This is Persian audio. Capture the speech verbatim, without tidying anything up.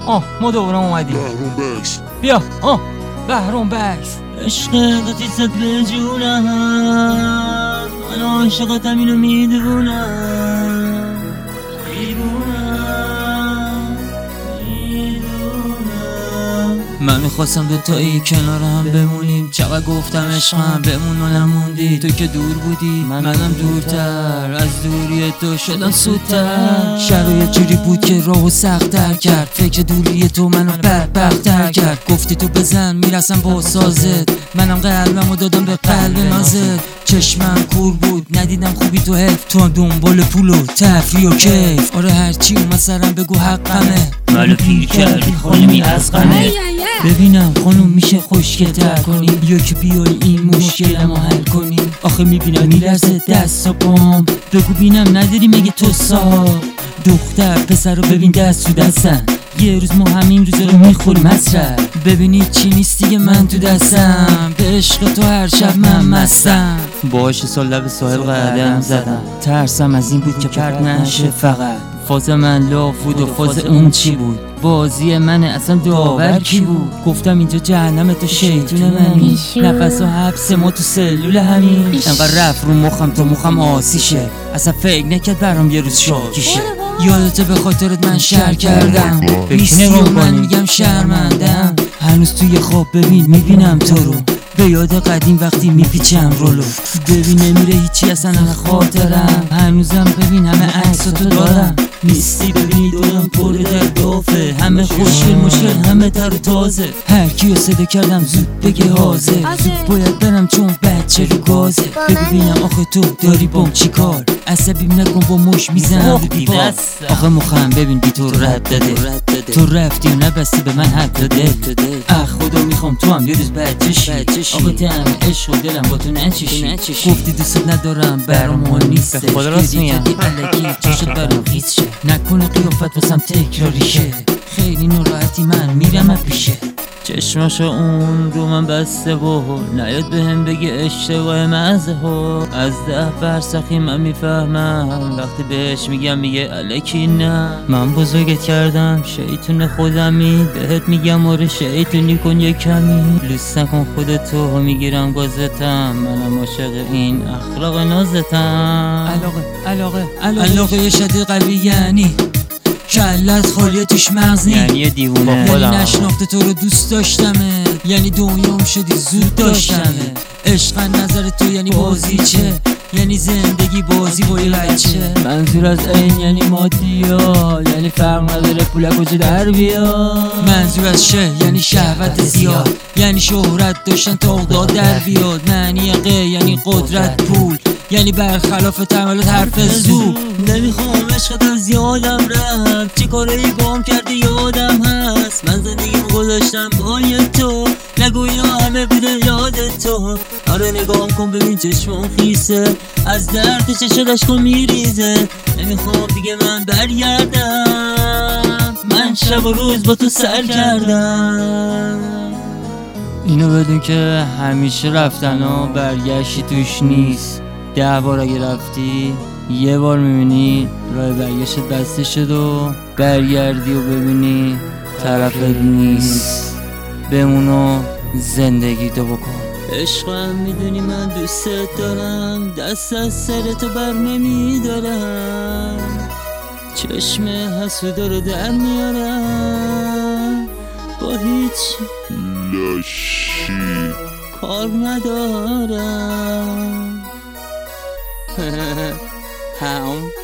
آه ما دوباره اومدیم. بهرام بکس بیا. آه بهرام بکس. عشق قطیست به جونم، من عاشقتم اینو میدونم، میدونم میدونم. من میخواستم دوتایی کنار هم بمونیم، چقدر گفتم عشقم بمون و نموندی. تو که دور بودی منم دورتر، از دوری تو شدم سودتر. شرایط جوری بود که راهو سخت‌تر کرد، فکر دوری تو منو بدبخت‌تر کرد. گفتی تو بزن میرسم با سازت، منم قلبمو دادم به قلب نازت. چشمم کور بود ندیدم خوبی تو حیف، تو هم دنبال پول و تفریح و کیف. آره هرچی اومد سرم بگو حقمه، منو پیر کردی خانمی از غمه. ببینم خانوم میشه خوشگل‌تر کنی، یا که بیای این مشکلمو حل کنی. آخه میبینم میلرزه دست و پام، بگو بینم نداری مگه تو صاحب. دختر پسر رو ببین دست تو دستن، یه روز ما همین روزا رو میخوریم مصرف. ببینی چی نیست دیگه من تو دستم، به عشق تو هر شب من مستم. باهاش سال لب ساحل قدم زدم، ترسم از این بود که پرت نشه فقط. فاز من لاف بود و فاز اون چی بود، بازی منه اصلا داور کی بود. گفتم اینجا جهنم تو شیطون منی، نفس و حبس ما تو سلول همین. انقدر رفت رو مخم تا مخم آسیشه، اصلا فکر نکرد برام یه روز شاکیشه. یادته به خاطرت من شهر کردم، نیستی و من میگم شرمندم. هنوز توی خواب ببین میبینم تو رو، به یاد قدیم وقتی میپیچم رولو. ببین نمیره هیچی اصلا از خاطرم، هنوزم ببین همه عکساتو دارم. نیستی ببینی دورم پر در دافه، همه خوشگل مشکل همه تر و تازه. هر کیو صدا کردم زود بگه حاضر، زود باید برم چون بچه رو گازه. بگو بینم آخه تو داری بام چی کار، عصبیم نکن با مش میزنم رو دیوار. آخه مخم ببین بی تو رد داده، تو رفتی و نبستی به من حد داده. اخ خدا میخوام تو هم یه روز بچشی، آقا تعم عشق و دلم با تو نچشی. گفتی دوست ندارم برام مهم نیسته، به خدا راست میگم الکی چشت برام خیز شه. نکنه قیافت واسم تکراری شه، خیلی ناراحتی من میرم پیشه. چشماشو اون رو من بسته و نیاد بهم بگه اشتباه مزه ها. از ده فرسخی من میفهمم، وقتی بهش میگم میگه الکی نه. من بزرگت کردم شیطون خودمی، بهت میگم آره شیطونی کن یه کمی. لوس نکن خودتو میگیرم گازتم، منم عاشق این اخلاق نازتم. علاقه علاقه علاقه علاقه یه شده قوی یعنی کلت خالیه توش مغز نی، یعنی دیوونه. یعنی نشناخته تو رو دوست داشتمه، یعنی دنیام شدی زود داشتمه. عشق نظر تو یعنی بازی چه، یعنی زندگی بازی با یه بچه. منظور از این یعنی مادیات، یعنی فرق نداره پول کجا در بیاد. منظور از شه یعنی شهوت زیاد، یعنی شهرت داشتن تا اقداد در بیاد. معنی قه یعنی قدرت پول، یعنی برخلاف تملات حرف زور. نمیخوام عشقت از یادم رفت، چه کاری بام کردی یادم هست. من زندگیمو گذاشتم با یه تو، نگو اینا همه بوده یاد تو. آره نگام کن ببین چشمم خیسه، از درد چشم اشکم میریزه. نمیخوام دیگه من برگردم، من شب و روز با تو سر کردم. اینو بدون که همیشه رفتن و برگشتی توش نیست. ده بار اگه رفتی یه بار میبینی راه برگشت بسته شد و برگردی و ببینی طرفت نیست. بمون و زندگی تو بکن. عشقم میدونی من دوست دارم، دست از سر تو بر نمیدارم. چشم حسودا رو در میارم، با هیچ لاشی کار ندارم. هم